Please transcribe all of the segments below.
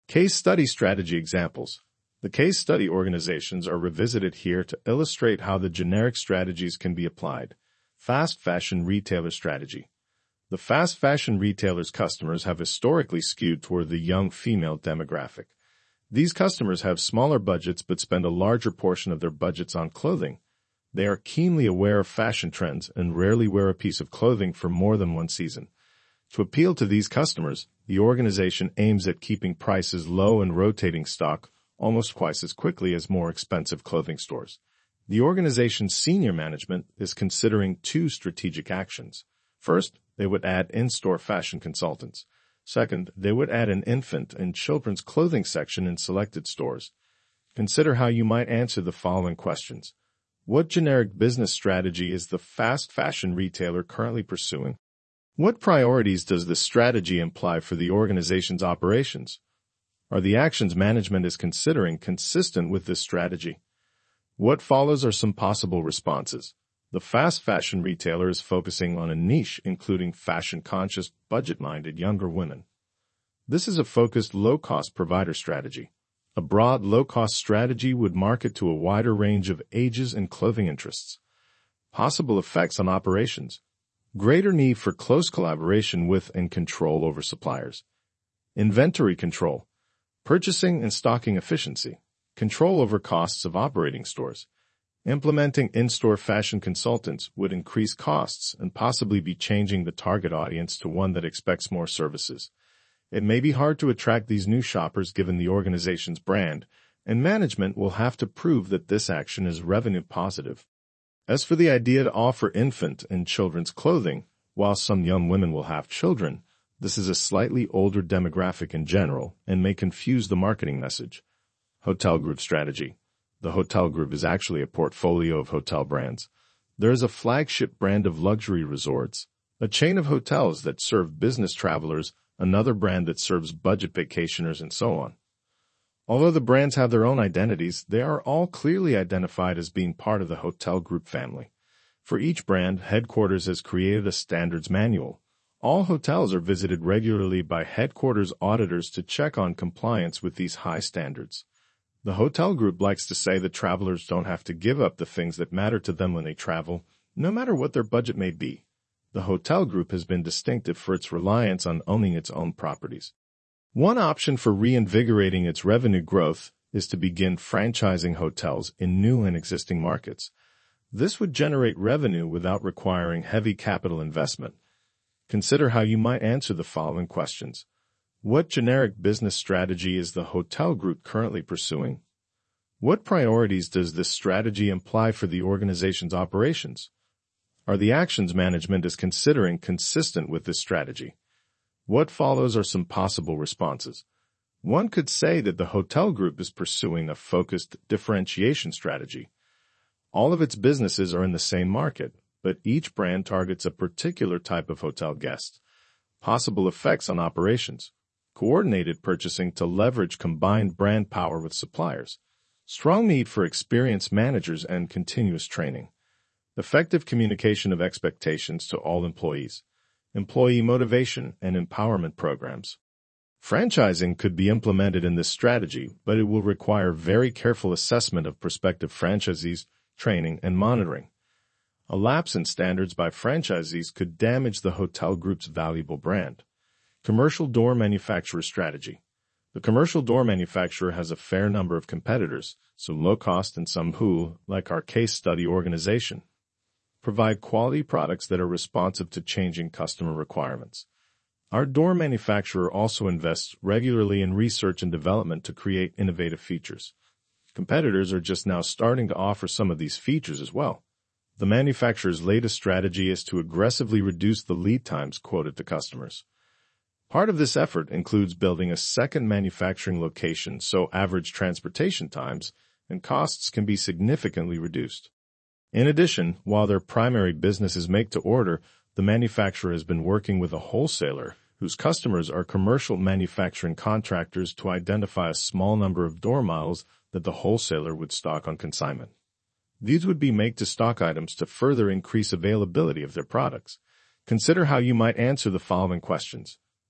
Case study strategy examples. The case study organizations are revisited here to illustrate how the generic strategies can be applied. Fast fashion retailer strategy. The fast fashion retailers' customers have historically skewed toward the young female demographic. These customers have smaller budgets but spend a larger portion of their budgets on clothing. They are keenly aware of fashion trends and rarely wear a piece of clothing for more than one season. To appeal to these customers, the organization aims at keeping prices low and rotating stock almost twice as quickly as more expensive clothing stores. The organization's senior management is considering two strategic actions. First, they would add in-store fashion consultants. Second, they would add an infant and children's clothing section in selected stores. Consider how you might answer the following questions. What generic business strategy is the fast fashion retailer currently pursuing? What priorities does this strategy imply for the organization's operations? Are the actions management is considering consistent with this strategy? What follows are some possible responses. The fast fashion retailer is focusing on a niche including fashion-conscious, budget-minded younger women. This is a focused, low-cost provider strategy. A broad, low-cost strategy would market to a wider range of ages and clothing interests. Possible effects on operations. Greater need for close collaboration with and control over suppliers. Inventory control. Purchasing and stocking efficiency. Control over costs of operating stores. Implementing in-store fashion consultants would increase costs and possibly be changing the target audience to one that expects more services. It may be hard to attract these new shoppers given the organization's brand, and management will have to prove that this action is revenue positive. As for the idea to offer infant and children's clothing, while some young women will have children, this is a slightly older demographic in general and may confuse the marketing message. Hotel group strategy. The hotel group is actually a portfolio of hotel brands. There is a flagship brand of luxury resorts, a chain of hotels that serve business travelers, another brand that serves budget vacationers, and so on. Although the brands have their own identities, they are all clearly identified as being part of the hotel group family. For each brand, headquarters has created a standards manual. All hotels are visited regularly by headquarters auditors to check on compliance with these high standards. The hotel group likes to say that travelers don't have to give up the things that matter to them when they travel, no matter what their budget may be. The hotel group has been distinctive for its reliance on owning its own properties. One option for reinvigorating its revenue growth is to begin franchising hotels in new and existing markets. This would generate revenue without requiring heavy capital investment. Consider how you might answer the following questions. What generic business strategy is the hotel group currently pursuing? What priorities does this strategy imply for the organization's operations? Are the actions management is considering consistent with this strategy? What follows are some possible responses. One could say that the hotel group is pursuing a focused differentiation strategy. All of its businesses are in the same market, but each brand targets a particular type of hotel guest. Possible effects on operations. Coordinated purchasing to leverage combined brand power with suppliers. Strong need for experienced managers and continuous training. Effective communication of expectations to all employees. Employee motivation and empowerment programs. Franchising could be implemented in this strategy, but it will require very careful assessment of prospective franchisees, training, and monitoring. A lapse in standards by franchisees could damage the hotel group's valuable brand. Commercial door manufacturer strategy. The commercial door manufacturer has a fair number of competitors, some low cost and some who, like our case study organization, provide quality products that are responsive to changing customer requirements. Our door manufacturer also invests regularly in research and development to create innovative features. Competitors are just now starting to offer some of these features as well. The manufacturer's latest strategy is to aggressively reduce the lead times quoted to customers. Part of this effort includes building a second manufacturing location so average transportation times and costs can be significantly reduced. In addition, while their primary business is make-to-order, the manufacturer has been working with a wholesaler whose customers are commercial manufacturing contractors to identify a small number of door models that the wholesaler would stock on consignment. These would be make-to-stock items to further increase availability of their products. Consider how you might answer the following questions.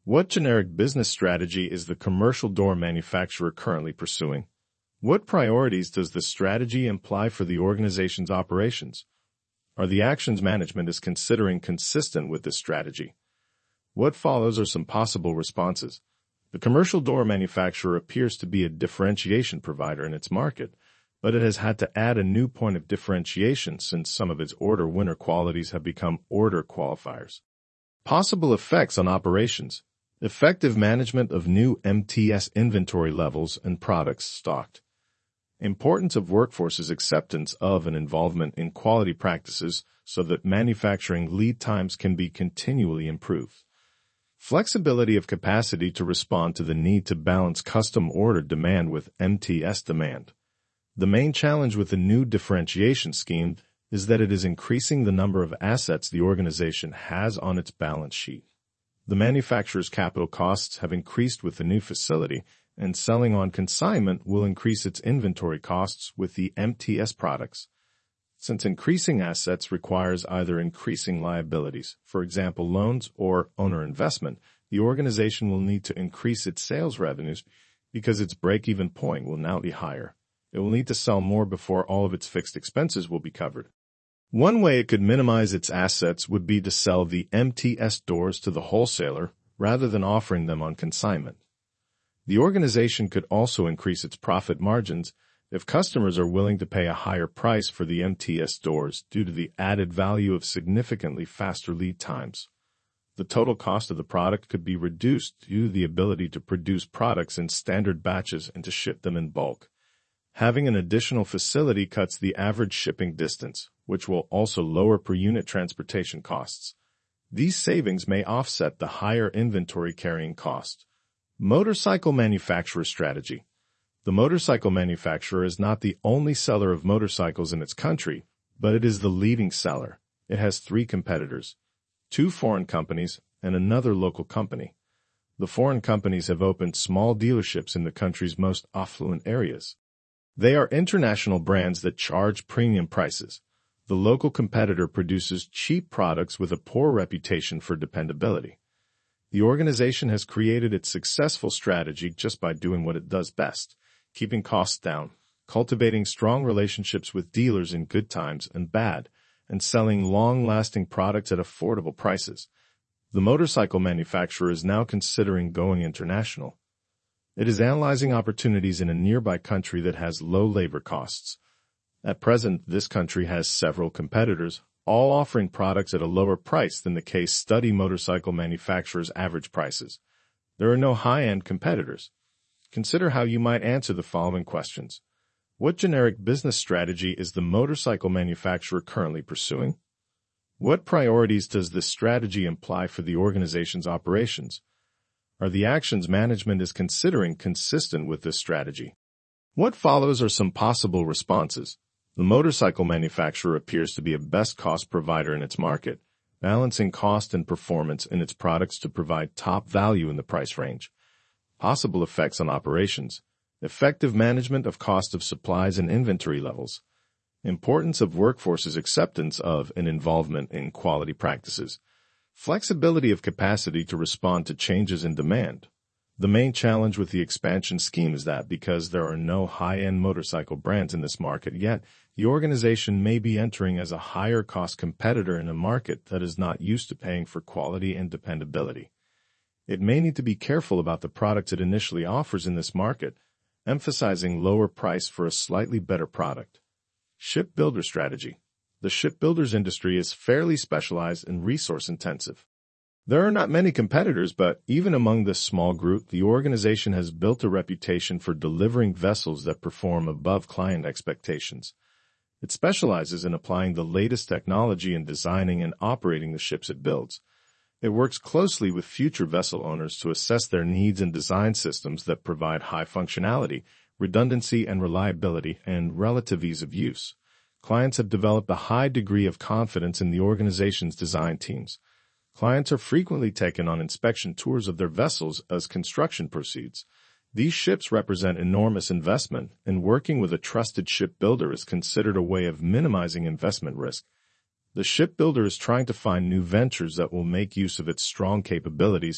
What generic business strategy is the commercial door manufacturer currently pursuing? What priorities does this strategy imply for the organization's operations? Are the actions management is considering consistent with this strategy? What follows are some possible responses. The commercial door manufacturer appears to be a differentiation provider in its market, but it has had to add a new point of differentiation since some of its order winner qualities have become order qualifiers. Possible effects on operations. Effective management of new MTS inventory levels and products stocked. Importance of workforce's acceptance of and involvement in quality practices so that manufacturing lead times can be continually improved. Flexibility of capacity to respond to the need to balance custom order demand with MTS demand. The main challenge with the new differentiation scheme is that it is increasing the number of assets the organization has on its balance sheet. The manufacturer's capital costs have increased with the new facility, and selling on consignment will increase its inventory costs with the MTS products. Since increasing assets requires either increasing liabilities, for example loans, or owner investment, the organization will need to increase its sales revenues because its break-even point will now be higher. It will need to sell more before all of its fixed expenses will be covered. One way it could minimize its assets would be to sell the MTS doors to the wholesaler rather than offering them on consignment. The organization could also increase its profit margins if customers are willing to pay a higher price for the MTS doors due to the added value of significantly faster lead times. The total cost of the product could be reduced due to the ability to produce products in standard batches and to ship them in bulk. Having an additional facility cuts the average shipping distance, which will also lower per-unit transportation costs. These savings may offset the higher inventory carrying cost. Motorcycle manufacturer strategy. The motorcycle manufacturer is not the only seller of motorcycles in its country, but it is the leading seller. It has 3 competitors, 2 foreign companies and another local company. The foreign companies have opened small dealerships in the country's most affluent areas. They are international brands that charge premium prices. The local competitor produces cheap products with a poor reputation for dependability. The organization has created its successful strategy just by doing what it does best, keeping costs down, cultivating strong relationships with dealers in good times and bad, and selling long-lasting products at affordable prices. The motorcycle manufacturer is now considering going international. It is analyzing opportunities in a nearby country that has low labor costs. At present, this country has several competitors, all offering products at a lower price than the case study motorcycle manufacturers' average prices. There are no high-end competitors. Consider how you might answer the following questions. What generic business strategy is the motorcycle manufacturer currently pursuing? What priorities does this strategy imply for the organization's operations? Are the actions management is considering consistent with this strategy? What follows are some possible responses. The motorcycle manufacturer appears to be a best cost provider in its market, balancing cost and performance in its products to provide top value in the price range. Possible effects on operations. Effective management of cost of supplies and inventory levels. Importance of workforce's acceptance of and involvement in quality practices. Flexibility of capacity to respond to changes in demand. The main challenge with the expansion scheme is that because there are no high-end motorcycle brands in this market yet, the organization may be entering as a higher-cost competitor in a market that is not used to paying for quality and dependability. It may need to be careful about the products it initially offers in this market, emphasizing lower price for a slightly better product. Shipbuilder strategy. The shipbuilders industry is fairly specialized and resource-intensive. There are not many competitors, but even among this small group, the organization has built a reputation for delivering vessels that perform above client expectations. It specializes in applying the latest technology in designing and operating the ships it builds. It works closely with future vessel owners to assess their needs and design systems that provide high functionality, redundancy and reliability, and relative ease of use. Clients have developed a high degree of confidence in the organization's design teams. Clients are frequently taken on inspection tours of their vessels as construction proceeds. These ships represent enormous investment, and working with a trusted shipbuilder is considered a way of minimizing investment risk. The shipbuilder is trying to find new ventures that will make use of its strong capabilities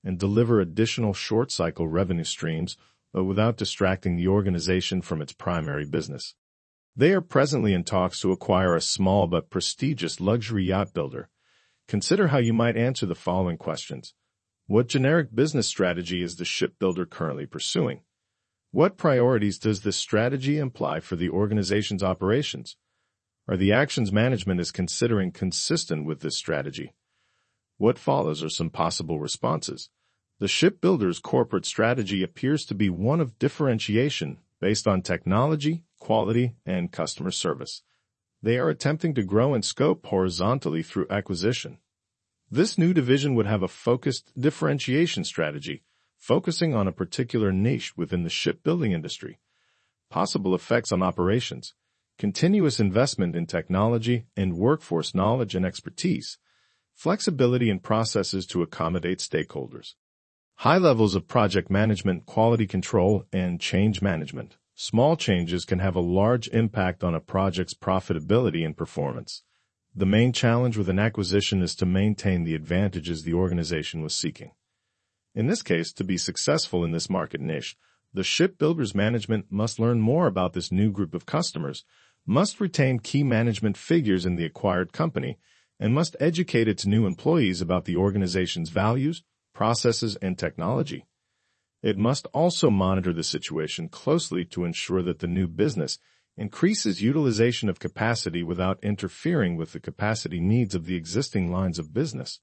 and deliver additional short-cycle revenue streams, but without distracting the organization from its primary business. They are presently in talks to acquire a small but prestigious luxury yacht builder. Consider how you might answer the following questions. What generic business strategy is the shipbuilder currently pursuing? What priorities does this strategy imply for the organization's operations? Are the actions management is considering consistent with this strategy? What follows are some possible responses. The shipbuilder's corporate strategy appears to be one of differentiation based on technology, quality, and customer service. They are attempting to grow in scope horizontally through acquisition. This new division would have a focused differentiation strategy, focusing on a particular niche within the shipbuilding industry. Possible effects on operations. Continuous investment in technology and workforce knowledge and expertise. Flexibility in processes to accommodate stakeholders. High levels of project management, quality control, and change management. Small changes can have a large impact on a project's profitability and performance. The main challenge with an acquisition is to maintain the advantages the organization was seeking. In this case, to be successful in this market niche, the shipbuilder's management must learn more about this new group of customers, must retain key management figures in the acquired company, and must educate its new employees about the organization's values, processes, and technology. It must also monitor the situation closely to ensure that the new business increases utilization of capacity without interfering with the capacity needs of the existing lines of business.